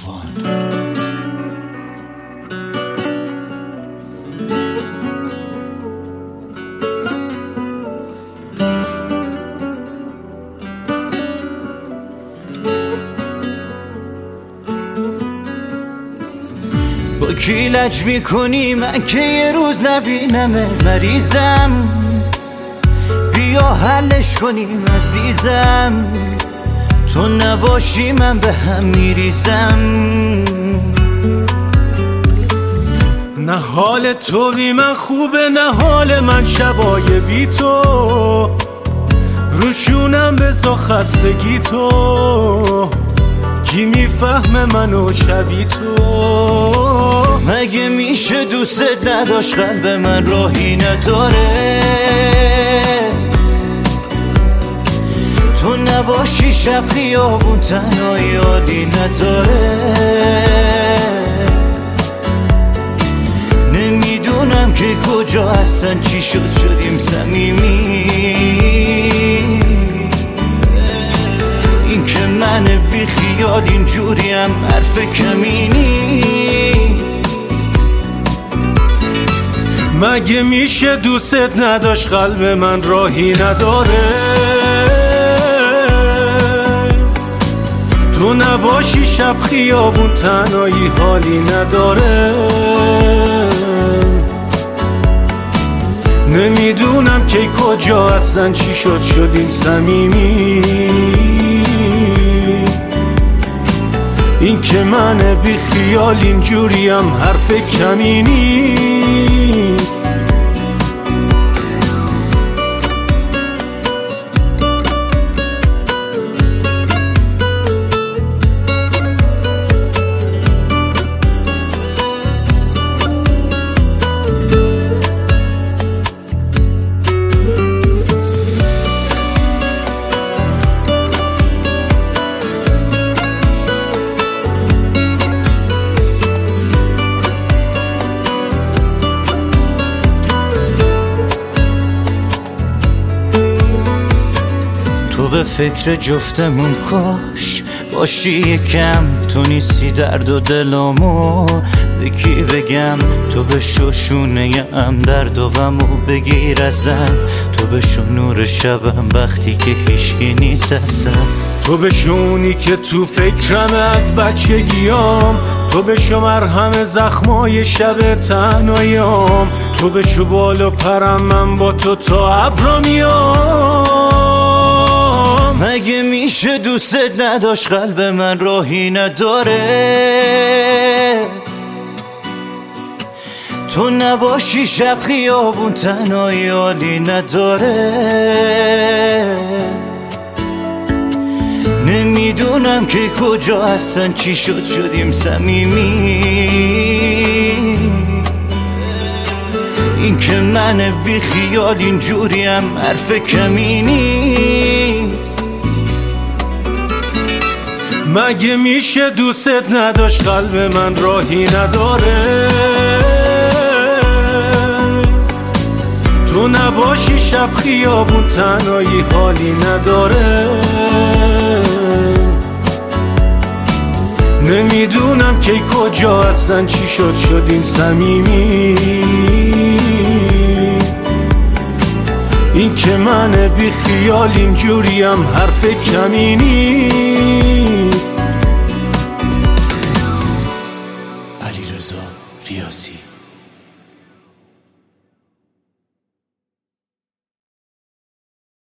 تابان. با کی لج میکنی من که یه روز نبینمه؟ مریضم بیا حلش کنیم عزیزم، تو نباشی من به هم میریزم. نه حال تو بی من خوبه نه حال من شبای بی تو، روشونم بزا خستگی تو، کی میفهمه منو شبی تو؟ مگه میشه دوستت نداشت قلب من راهی نداره؟ تو نباشی شب خیابون تنهایی حالی نداره. نمیدونم که کجا هستن چی شدیم صمیمی، این که من بی خیال اینجوریم حرف کمی نیست. مگه میشه دوستت نداشت قلب من راهی نداره؟ تو نباشی شب خیابون تنهایی حالی نداره. نمیدونم که کجا هستن چی شدیم صمیمی، این که من بی خیال اینجوریم حرف کمی نیست. تو به فکر جفتمون کاش باشی یکم، تو نیستی درد و دلامو به کی بگم؟ تو به شونه ام درد و غمو بگیر ازم، تو به نور شبم وقتی که هیچکی نیست اصلا، تو به شونی که تو فکرم از بچگیام، تو به شو مرهم زخمای شب تنهاییام، تو به شو بال و پرم من با تو تا ابرا میام. مگه میشه دوستت نداشت قلب من راهی نداره؟ تو نباشی شب خیابون تنهایی حالی نداره. نمیدونم که کجا هستن چی شدیم صمیمی، این که من بی خیال اینجوریم حرف کمی نیست. مگه میشه دوستت نداشت قلب من راهی نداره؟ تو نباشی شب خیابون تنهایی حالی نداره. نمیدونم که کجا هستن چی شدیم صمیمی، این که من بی خیال اینجوریم حرف کمی نیست. علیرضا ریاضی.